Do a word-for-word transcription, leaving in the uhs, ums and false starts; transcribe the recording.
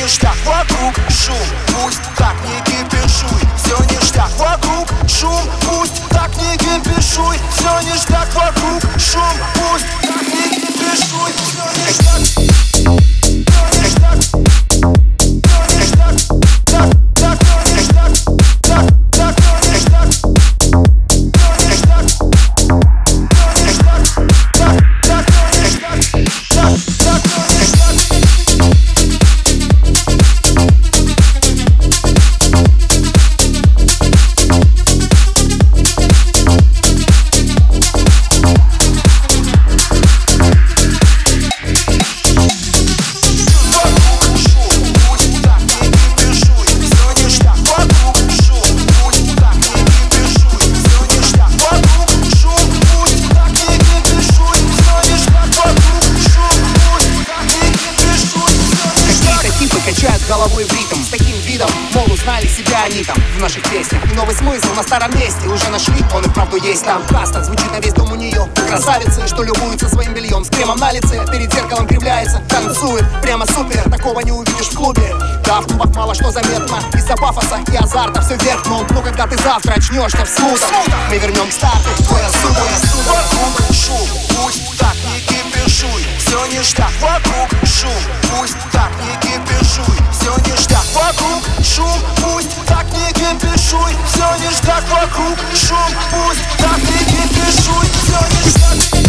ништяк вокруг, шум, пусть так не кипишуй. Все ништяк вокруг, шум, пусть так не кипишуй. Все ништяк вокруг, шум, пусть так не кипишуй. Все ништяк. Качают головой в ритм с таким видом, мол, узнали себя они там в наших песнях. И новый смысл на старом месте уже нашли, он и вправду есть там. Каста звучит на весь дом у нее. Красавицы, что любуются своим бельем с кремом на лице, перед зеркалом кривляется, танцует, прямо супер. Такого не увидишь в клубе. Да, в клубах мало что заметно из-за пафоса и азарта все вверх, но ну когда ты завтра очнешься в смутах, мы вернем к старту. Твоя сумма, вокруг шум, пусть так не кипишуй. Все ништяк вокруг, шум, пусть так не кипишуй. Все ништяк вокруг, шум, пусть так не кипишуй. Все ништяк вокруг, шум, пусть так не кипишуй. Все ништяк.